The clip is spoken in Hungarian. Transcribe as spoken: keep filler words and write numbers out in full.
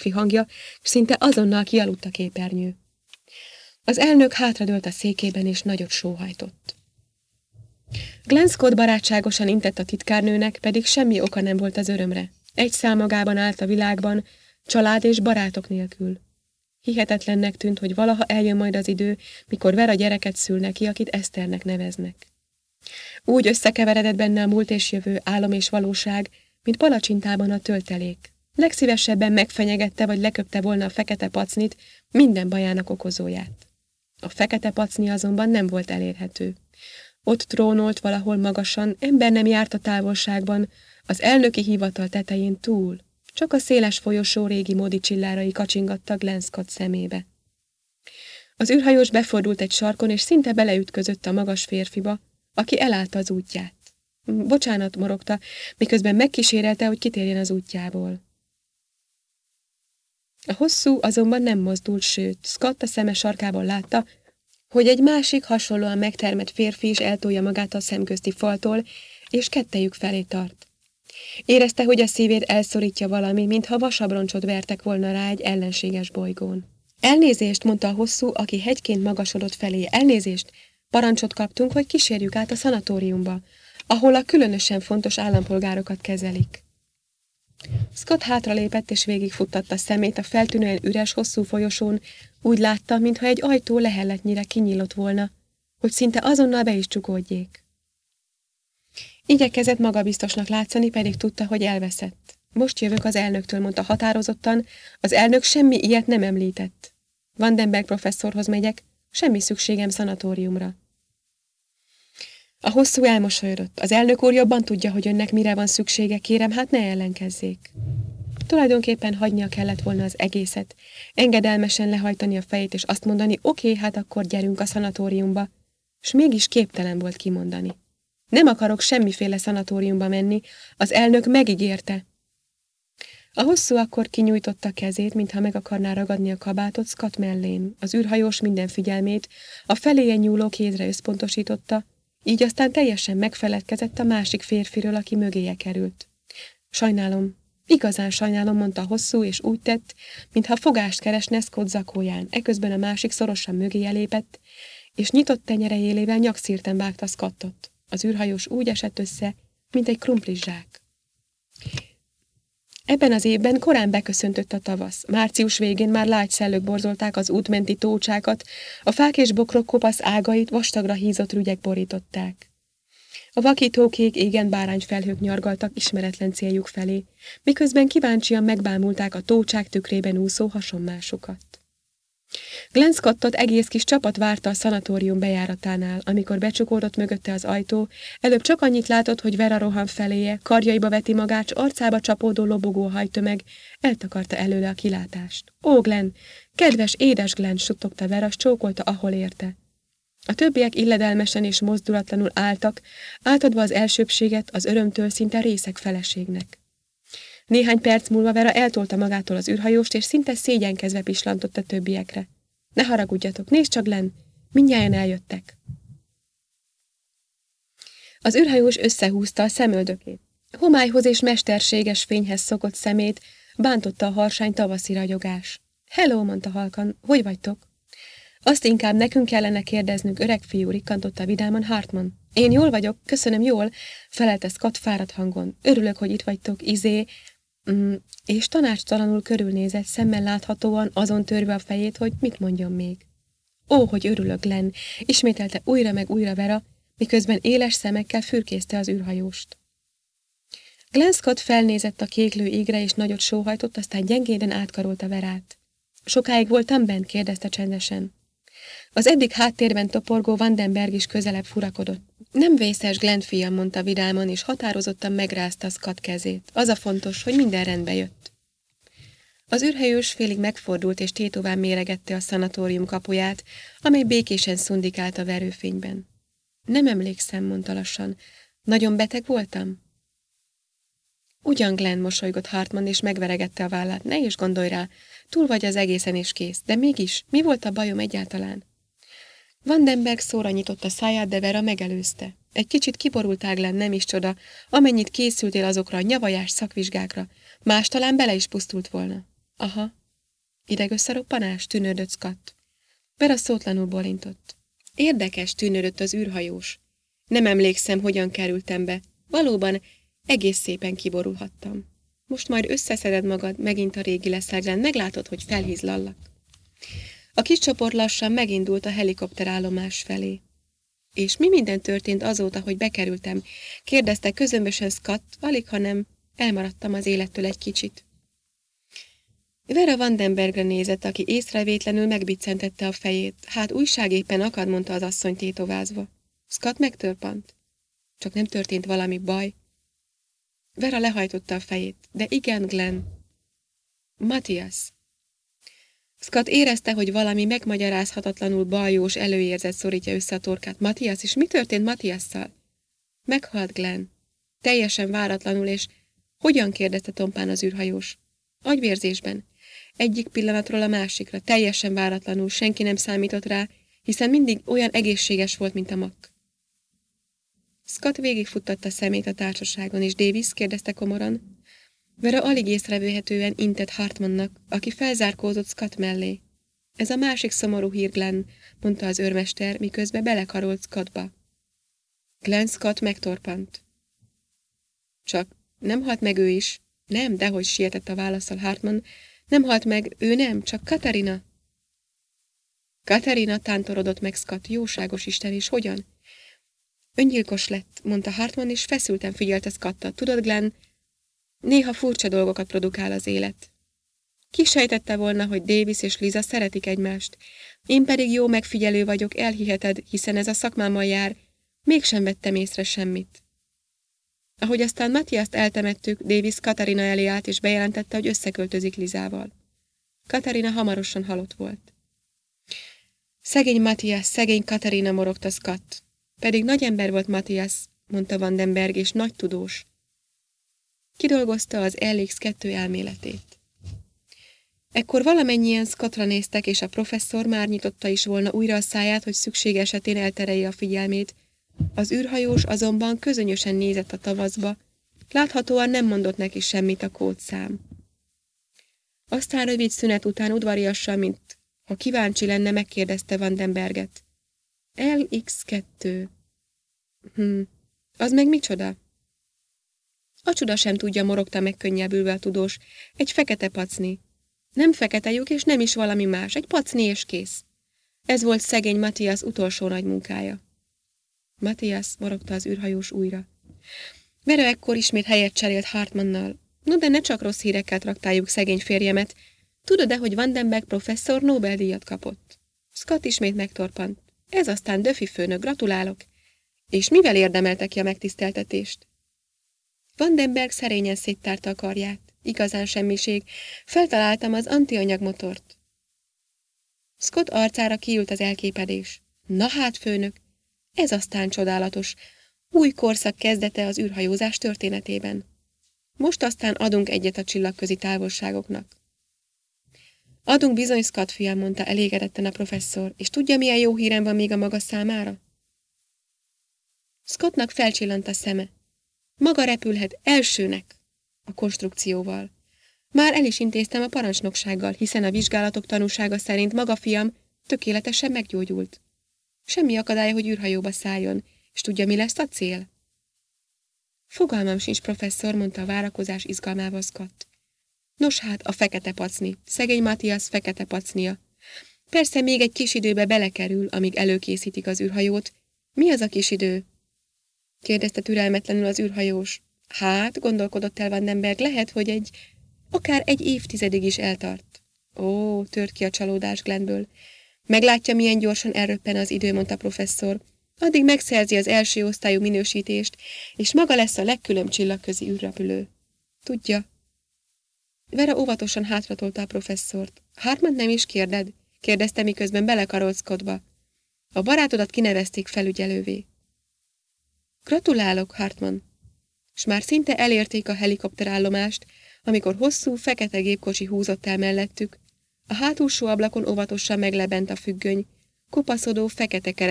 férfi hangja, és szinte azonnal kialudt a képernyő. Az elnök hátradőlt a székében, és nagyot sóhajtott. Glenn Scott barátságosan intett a titkárnőnek, pedig semmi oka nem volt az örömre. Egy szál magában állt a világban, család és barátok nélkül. Hihetetlennek tűnt, hogy valaha eljön majd az idő, mikor Vera gyereket szül neki, akit Eszternek neveznek. Úgy összekeveredett benne a múlt és jövő, álom és valóság, mint palacsintában a töltelék. Legszívesebben megfenyegette vagy leköpte volna a fekete pacnit, minden bajának okozóját. A fekete pacni azonban nem volt elérhető. Ott trónolt valahol magasan, ember nem járt a távolságban, az elnöki hivatal tetején túl. Csak a széles folyosó régi módi csillárai kacsingattak Glenn Scott szemébe. Az űrhajós befordult egy sarkon, és szinte beleütközött a magas férfiba, aki elállta az útját. Bocsánat, morogta, miközben megkísérelte, hogy kitérjen az útjából. A hosszú azonban nem mozdult, sőt, Scott a szeme sarkában látta, hogy egy másik hasonlóan megtermett férfi is eltolja magát a szemközti faltól, és kettejük felé tart. Érezte, hogy a szívét elszorítja valami, mintha vasabroncsot vertek volna rá egy ellenséges bolygón. Elnézést, mondta a hosszú, aki hegyként magasodott felé. Elnézést, parancsot kaptunk, hogy kísérjük át a szanatóriumba, ahol a különösen fontos állampolgárokat kezelik. Scott hátralépett és végigfuttatta szemét a feltűnően üres, hosszú folyosón, úgy látta, mintha egy ajtó lehelletnyire kinyílott volna, hogy szinte azonnal be is csukódjék. Igyekezett magabiztosnak látszani, pedig tudta, hogy elveszett. Most jövök az elnöktől, mondta határozottan, az elnök semmi ilyet nem említett. Vandenberg professzorhoz megyek, semmi szükségem szanatóriumra. A hosszú elmosolyodott. Az elnök úr jobban tudja, hogy önnek mire van szüksége, kérem, hát ne ellenkezzék. Tulajdonképpen hagynia kellett volna az egészet, engedelmesen lehajtani a fejét, és azt mondani, oké, hát akkor gyerünk a szanatóriumba, s mégis képtelen volt kimondani. Nem akarok semmiféle szanatóriumba menni, az elnök megígérte. A hosszú akkor kinyújtotta kezét, mintha meg akarná ragadni a kabátot Scott mellén. Az űrhajós minden figyelmét a feléje nyúló kézre összpontosította, így aztán teljesen megfeledkezett a másik férfiről, aki mögéje került. Sajnálom, igazán sajnálom, mondta a hosszú, és úgy tett, mintha fogást keresne Scott zakóján. Eközben a másik szorosan mögéje lépett, és nyitott tenyere élével nyakszírten vágta Scottot. Az űrhajós úgy esett össze, mint egy krumplis zsák. Ebben az évben korán beköszöntött a tavasz. Március végén már lágy szellők borzolták az útmenti tócsákat, a fák és bokrok kopasz ágait vastagra hízott rügyek borították. A vakítókék égen bárányfelhők nyargaltak ismeretlen céljuk felé, miközben kíváncsian megbámulták a tócsák tükrében úszó hasonmásokat. Glenn Scottot egész kis csapat várta a szanatórium bejáratánál, amikor becsukódott mögötte az ajtó, előbb csak annyit látott, hogy Vera rohan feléje, karjaiba veti magát, s arcába csapódó lobogó hajtömeg eltakarta előle a kilátást. Ó, Glenn! Kedves, édes Glenn! Suttogta Vera, s csókolta, ahol érte. A többiek illedelmesen és mozdulatlanul álltak, átadva az elsőbbséget az örömtől szinte részeg feleségnek. Néhány perc múlva Vera eltolta magától az űrhajóst, és szinte szégyenkezve pislantott a többiekre. Ne haragudjatok, nézd csak, Glenn, mindnyájan eljöttek. Az űrhajós összehúzta a szemöldökét. Homályhoz és mesterséges fényhez szokott szemét bántotta a harsány tavaszi ragyogás. Hello, mondta halkan, hogy vagytok? Azt inkább nekünk kellene kérdeznünk, öreg fiú, rikkantotta vidáman Hartman. Én jól vagyok, köszönöm, jól, felelte Scott fáradt hangon. Örülök, hogy itt vagytok, izé... Mm, és tanácstalanul körülnézett, szemmel láthatóan azon törve a fejét, hogy mit mondjon még. Ó, hogy örülök, Glenn, ismételte újra meg újra Vera, miközben éles szemekkel fürkészte az űrhajóst. Glenn Scott felnézett a kéklő égre, és nagyot sóhajtott, aztán gyengéden átkarolta Verát. Sokáig voltam bent? Kérdezte csendesen. Az eddig háttérben toporgó Vandenberg is közelebb furakodott. Nem vészes, Glenn fiam, mondta vidáman, és határozottan megrázta Scott kezét. Az a fontos, hogy minden rendbe jött. Az űrhajós félig megfordult, és tétován méregette a szanatórium kapuját, amely békésen szundikált a verőfényben. Nem emlékszem, mondta lassan. Nagyon beteg voltam? Ugyan, Glenn, mosolygott Hartman, és megveregette a vállát. Ne is gondolj rá, túl vagy az egészen és kész. De mégis, mi volt a bajom egyáltalán? Vandenberg szóra nyitotta száját, de Vera megelőzte. Egy kicsit kiborultál, Glenn, nem is csoda, amennyit készültél azokra a nyavajás szakvizsgákra. Más talán bele is pusztult volna. Aha. Idegösszeroppanás? Tűnődött Scott. Vera szótlanul bólintott. Érdekes, tűnődött az űrhajós. Nem emlékszem, hogyan kerültem be. Valóban egész szépen kiborulhattam. Most majd összeszeded magad, megint a régi leszel, Glenn, meglátod, hogy felhízlallak. A kis csoport lassan megindult a helikopterállomás felé. És mi minden történt azóta, hogy bekerültem? Kérdezte közömbösen Scott, alig, ha nem, elmaradtam az élettől egy kicsit. Vera Vandenbergre nézett, aki észrevétlenül megbiccentette a fejét. Hát újság éppen akad, mondta az asszony tétovázva. Scott megtörpant. Csak nem történt valami baj. Vera lehajtotta a fejét. De igen, Glenn. Matthias. Scott érezte, hogy valami megmagyarázhatatlanul baljós előérzet szorítja össze a torkát. Matthias, és mi történt Matthiasszal? Meghalt Glenn. Teljesen váratlanul, és hogyan kérdezte tompán az űrhajós? Agyvérzésben. Egyik pillanatról a másikra, teljesen váratlanul, senki nem számított rá, hiszen mindig olyan egészséges volt, mint a makk. Scott végigfuttatta szemét a társaságon, és Davis kérdezte komoran. Vera alig észrevőhetően intett Hartmannak, aki felzárkózott Scott mellé. Ez a másik szomorú hír, Glenn, mondta az őrmester, miközben belekarolt Scottba. Glenn Scott megtorpant. Csak nem halt meg ő is. Nem, dehogy sietett a válaszsal Hartman. Nem halt meg, ő nem, csak Katarina. Katarina, tántorodott meg Scott, jóságos Isten, és hogyan? Öngyilkos lett, mondta Hartman, és feszülten figyelte Scottat. Tudod, Glenn, néha furcsa dolgokat produkál az élet. Ki sejtette volna, hogy Davis és Liza szeretik egymást. Én pedig jó megfigyelő vagyok, elhiheted, hiszen ez a szakmámmal jár. Mégsem vettem észre semmit. Ahogy aztán Matthiast eltemettük, Davis Katarina elé állt, és bejelentette, hogy összeköltözik Lizával. Katarina hamarosan halott volt. Szegény Matthias, szegény Katarina, morogta Scott. Pedig nagy ember volt Matthias, mondta Vandenberg, és nagy tudós. Kidolgozta az L X kettő elméletét. Ekkor valamennyien Scottra néztek, és a professzor már nyitotta is volna újra a száját, hogy szükség esetén elterelje a figyelmét. Az űrhajós azonban közönösen nézett a tavaszba, láthatóan nem mondott neki semmit a kódszám. Aztán rövid szünet után udvariasan, mint ha kíváncsi lenne, megkérdezte Vandenberget. L X kettő. Hm, az meg micsoda? A csuda sem tudja, morogta megkönnyebbülve a tudós. Egy fekete pacni. Nem fekete lyuk, és nem is valami más. Egy pacni és kész. Ez volt szegény Matthias utolsó nagy munkája. Matthias, morogta az űrhajós újra. Vera ekkor ismét helyet cserélt Hartmannal. No, de ne csak rossz hírekkel traktáljuk szegény férjemet. Tudod-e, hogy Vandenberg professzor Nobel-díjat kapott? Scott ismét megtorpant. Ez aztán Duffy főnök, gratulálok. És mivel érdemelte ki a megtiszteltetést? Vandenberg szerényen széttárta a karját. Igazán semmiség. Feltaláltam az antianyagmotort. Scott arcára kiült az elképedés. Na hát, főnök, ez aztán csodálatos. Új korszak kezdete az űrhajózás történetében. Most aztán adunk egyet a csillagközi távolságoknak. Adunk bizony, Scott fiam, mondta elégedetten a professzor, és tudja, milyen jó hírem van még a maga számára? Scottnak felcsillant a szeme. Maga repülhet elsőnek a konstrukcióval. Már el is intéztem a parancsnoksággal, hiszen a vizsgálatok tanúsága szerint maga fiam tökéletesen meggyógyult. Semmi akadálya, hogy űrhajóba szálljon, és tudja, mi lesz a cél? Fogalmam sincs, professzor, mondta a várakozás izgalmával Scott. Nos hát, a fekete pacni, szegény Matthias fekete pacnia. Persze még egy kis időbe belekerül, amíg előkészítik az űrhajót. Mi az a kis idő? Kérdezte türelmetlenül az űrhajós. Hát, gondolkodott el Vandenberg, lehet, hogy egy, akár egy évtizedig is eltart. Ó, tört ki a csalódás Glennből. Meglátja, milyen gyorsan elröppen az idő, mondta professzor. Addig megszerzi az első osztályú minősítést, és maga lesz a legkülönb csillagközi űrrepülő. Tudja. Vera óvatosan hátratolta a professzort. Hartman nem is kérded? Kérdezte, miközben belekarolt Scottba. A barátodat kinevezték felügyelővé. Gratulálok, Hartman. S már szinte elérték a helikopterállomást, amikor hosszú, fekete gépkocsi húzott el mellettük. A hátulsó ablakon óvatosan meglebent a függöny, kopaszodó, fekete keret